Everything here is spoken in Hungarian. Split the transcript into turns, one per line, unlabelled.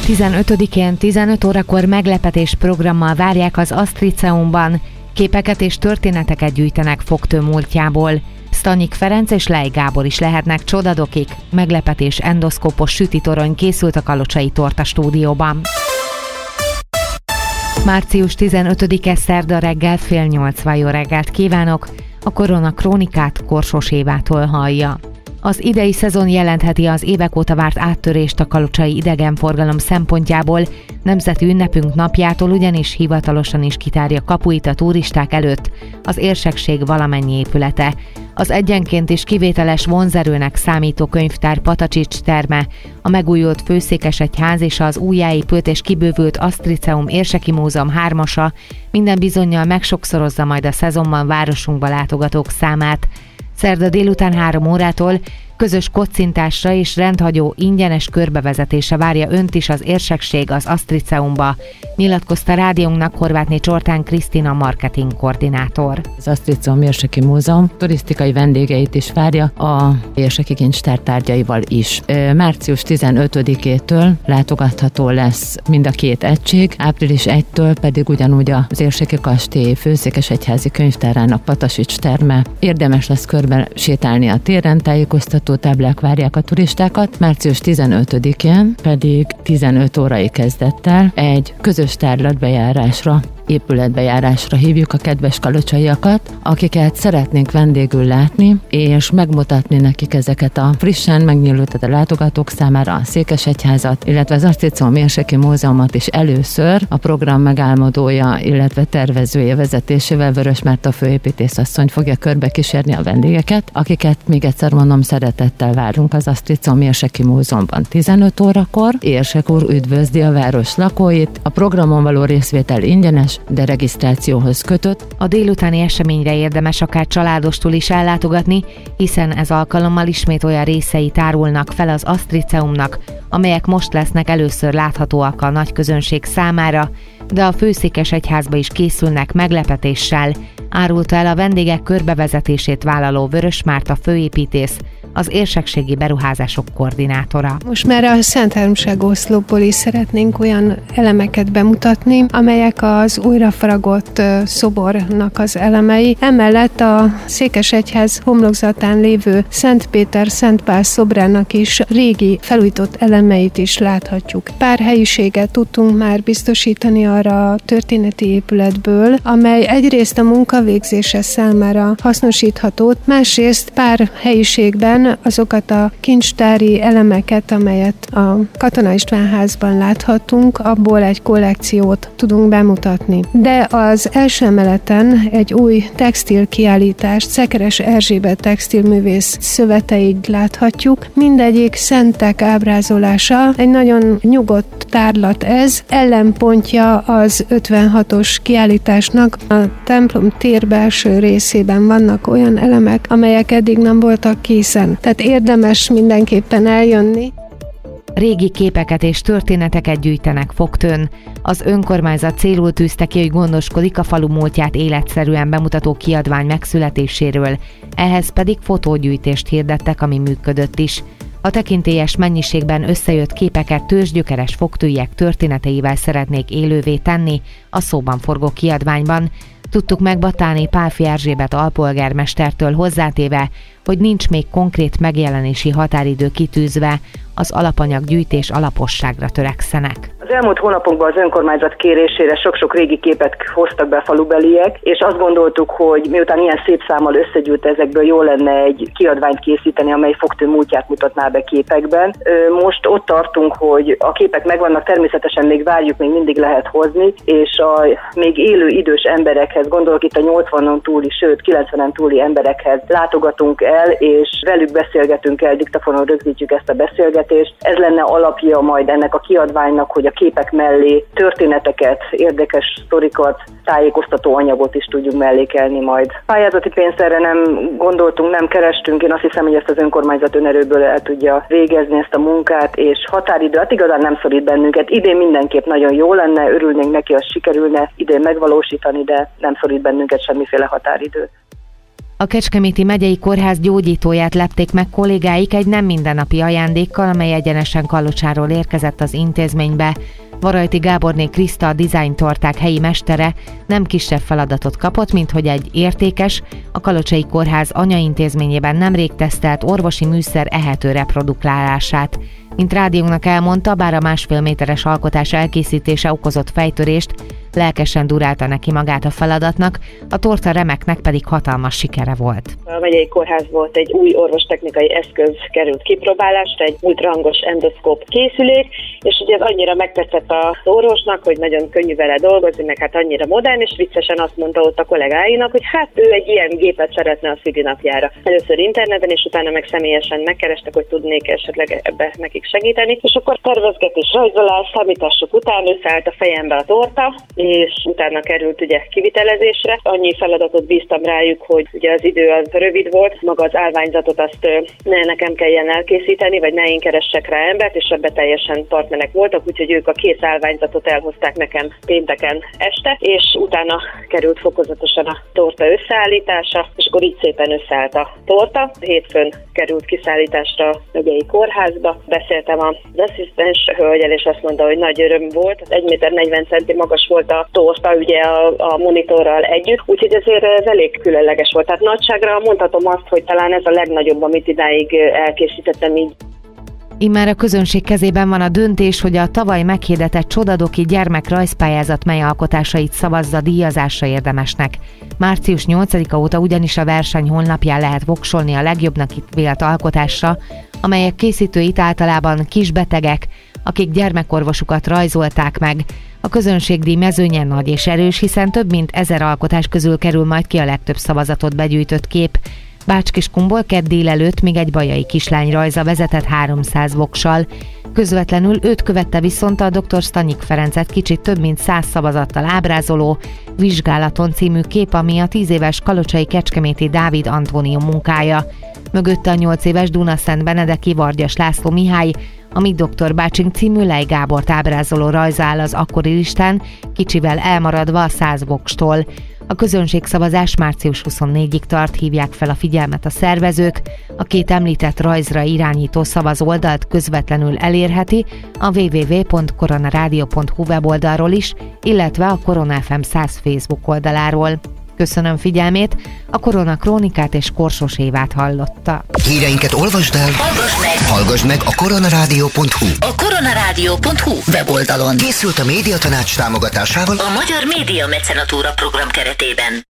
15-én 15 órakor meglepetés programmal várják az Asztriceumban. Képeket és történeteket gyűjtenek Fogtő múltjából. Sztanyik Ferenc és Lej Gábor is lehetnek csodadokik. Meglepetés endoszkópos sütitorony készült a Kalocsai Torta stúdióban. Március 15-e szerda reggel 7:30. Jó reggelt kívánok! A Korona Krónikát Korsos Évától hallja. Az idei szezon jelentheti az évek óta várt áttörést a kalocsai idegenforgalom szempontjából. Nemzeti ünnepünk napjától ugyanis hivatalosan is kitárja kapuit a turisták előtt az érsekség valamennyi épülete. Az egyenként is kivételes vonzerőnek számító könyvtár Patacsics terme, a megújult Főszékesegyház és az újjáépült és kibővült Asztriceum Érseki Múzeum 3-asa minden bizonnyal megsokszorozza majd a szezonban városunkba látogatók számát. Szerda délután 3 órától közös kocintásra és rendhagyó ingyenes körbevezetése várja önt is az érsekség az Asztriceumba, nyilatkozta rádiónknak Horvátné Csortán Krisztina marketing koordinátor.
Az Asztriceum Érseki Múzeum turisztikai vendégeit is várja a érseki kincstár tárgyaival is. Március 15-től látogatható lesz mind a két egység, április 1-től pedig ugyanúgy az Érseki Kastély Főszékesegyházi könyvtárának Patacsics terme. Érdemes lesz körbe sétálni a téren, tájékoztató táblák várják a turistákat, március 15-én pedig 15 órai kezdettel egy közös tárlatbejárásra, épületbejárásra hívjuk a kedves kalocsaiakat, akiket szeretnénk vendégül látni, és megmutatni nekik ezeket a frissen megnyílt a látogatók számára a Székesegyházat, illetve az Asztriceum Érseki Múzeumot is először a program megálmodója, illetve tervezője vezetésével Vörös Márta főépítészasszony fogja körbe kísérni a vendégeket, akiket még egyszer mondom, szeretettel várunk az Asztriceum Érseki Múzeumban 15 órakor. Érsek úr üdvözli a város lakóit, a programon való részvétel ingyenes, de regisztrációhoz kötött.
A délutáni eseményre érdemes akár családostul is ellátogatni, hiszen ez alkalommal ismét olyan részei tárulnak fel az Asztriceumnak, amelyek most lesznek először láthatóak a nagy közönség számára, de a Főszékesegyházba is készülnek meglepetéssel, árulta el a vendégek körbevezetését vállaló Vörös Márta főépítész, az érsekségi beruházások koordinátora.
Most már a Szent Háromság oszlopból is szeretnénk olyan elemeket bemutatni, amelyek az újrafaragott szobornak az elemei. Emellett a Székesegyház homlokzatán lévő Szent Péter, Szent Pál szobrának is régi felújított elemeit is láthatjuk. Pár helyiséget tudtunk már biztosítani arra a történeti épületből, amely egyrészt a munkavégzése számára hasznosítható, másrészt pár helyiségben azokat a kincstári elemeket, amelyet a Katona István házban láthatunk, abból egy kollekciót tudunk bemutatni. De az első emeleten egy új textil kiállítást, Szekeres Erzsébet textilművész szöveteit láthatjuk. Mindegyik szentek ábrázolása, egy nagyon nyugodt tárlat ez, ellenpontja az 56-os kiállításnak. A templom tér belső részében vannak olyan elemek, amelyek eddig nem voltak készen. Tehát érdemes mindenképpen eljönni.
Régi képeket és történeteket gyűjtenek Fogtőn. Az önkormányzat célul tűzte ki, hogy gondoskodik a falu múltját életszerűen bemutató kiadvány megszületéséről, ehhez pedig fotógyűjtést hirdettek, ami működött is. A tekintélyes mennyiségben összejött képeket tőzsgyökeres fogtőiek történeteivel szeretnék élővé tenni a szóban forgó kiadványban. Tudtuk meg Battháné Pálffy Erzsébet alpolgármestertől hozzátéve, hogy nincs még konkrét megjelenési határidő kitűzve, az alapanyaggyűjtés alaposságra törekszenek.
Az elmúlt hónapokban az önkormányzat kérésére sok-sok régi képet hoztak be a falubeliek, és azt gondoltuk, hogy miután ilyen szép számmal összegyűlt ezekből, jó lenne egy kiadványt készíteni, amely Fogtő múltját mutatná be képekben. Most ott tartunk, hogy a képek megvannak, természetesen még várjuk, még mindig lehet hozni, és a még élő idős emberekhez, gondolok itt a 80-on túli, sőt 90-en túli emberekhez látogatunk el, és velük beszélgetünk el, diktafonon rögzítjük ezt a beszélgetést. Ez lenne alapja majd ennek a kiadványnak, hogy a képek mellé történeteket, érdekes sztorikat, tájékoztató anyagot is tudjunk mellékelni majd. Pályázati pénzt erre nem gondoltunk, nem kerestünk, én azt hiszem, hogy ezt az önkormányzat önerőből el tudja végezni ezt a munkát, és határidő, hát igazán nem szorít bennünket. Idén mindenképp nagyon jó lenne, örülnénk neki, az sikerülne idén megvalósítani, de nem szorít bennünket semmiféle határidő.
A Kecskeméti Megyei Kórház gyógyítóját lepték meg kollégáik egy nem mindennapi ajándékkal, amely egyenesen Kalocsáról érkezett az intézménybe. Varajti Gáborné Kriszta, a design torták helyi mestere nem kisebb feladatot kapott, mint hogy egy értékes, a Kalocsai Kórház anyaintézményében nemrég tesztelt orvosi műszer ehető reproduklálását. Mint rádiónak elmondta, bár a 1,5 méteres alkotás elkészítése okozott fejtörést, lelkesen durálta neki magát a feladatnak, a torta remeknek pedig hatalmas sikere volt.
A megyei kórházból egy új orvostechnikai eszköz került kipróbálásra, egy ultrahangos endoszkóp készülék, és ugye ez annyira megtetszett az orvosnak, hogy nagyon könnyű vele dolgozni, meg hát annyira modern, és viccesen azt mondta ott a kollégáinak, hogy hát ő egy ilyen gépet szeretne a szülinapjára. Először interneten, és utána meg személyesen megkerestek, hogy tudnék esetleg ebbe nekik segíteni, és akkor tervezgetés, rajzolás, számítások után összeállt a fejembe a torta, és utána került ugye kivitelezésre. Annyi feladatot bíztam rájuk, hogy ugye az idő az rövid volt, maga az állványzatot azt ne nekem kelljen elkészíteni, vagy ne én keressek rá embert, és ebbe teljesen partnerek voltak, úgyhogy ők a kész állványzatot elhozták nekem pénteken este, és utána került fokozatosan a torta összeállítása, és akkor így szépen összeállt a torta. Hétfőn került kiszállításra a megyei kórházba. Beszéltem az asszisztens hölgyel, és azt mondta, hogy nagy öröm volt. 1,40 m magas volt a torta ugye a monitorral együtt, úgyhogy ezért ez elég különleges volt. Tehát nagyságra mondhatom azt, hogy talán ez a legnagyobb, amit idáig elkészítettem így.
Immár a közönség kezében van a döntés, hogy a tavaly meghirdetett Csodadoki gyermekrajzpályázat mely alkotásait szavazza díjazásra érdemesnek. Március 8-a óta ugyanis a verseny honlapján lehet voksolni a legjobbnak vélt alkotásra, amelyek készítőit általában kisbetegek, akik gyermekorvosukat rajzolták meg. A közönségdíj mezőnye nagy és erős, hiszen több mint 1000 alkotás közül kerül majd ki a legtöbb szavazatot begyűjtött kép. Bács-Kiskunból kedd délelőtt még egy bajai kislány rajza vezetett 300 voksal. Közvetlenül őt követte viszont a dr. Stanyik Ferencet kicsit több mint 100 szavazattal ábrázoló Vizsgálaton című kép, ami a 10 éves kalocsai kecskeméti Dávid Antónium munkája. Mögötte a 8 éves Dunaszent Benedeki Vargyas László Mihály, amíg Dr. Bácsink című Lej Gábort ábrázoló rajza áll az akkori listán, kicsivel elmaradva a 100 vokstól. A közönségszavazás március 24-ig tart, hívják fel a figyelmet a szervezők. A két említett rajzra irányító szavazóoldalt közvetlenül elérheti a www.koronaradio.hu weboldalról is, illetve a Korona FM 100 Facebook oldaláról. Köszönöm figyelmét, a Korona Krónikát és Korsos Évát hallotta.
Híreinket olvasd el, hallgass meg a koronaradio.hu.
A koronaradio.hu weboldalon.
Készült a Médiatanács támogatásával
a Magyar Média Mecenatúra program keretében.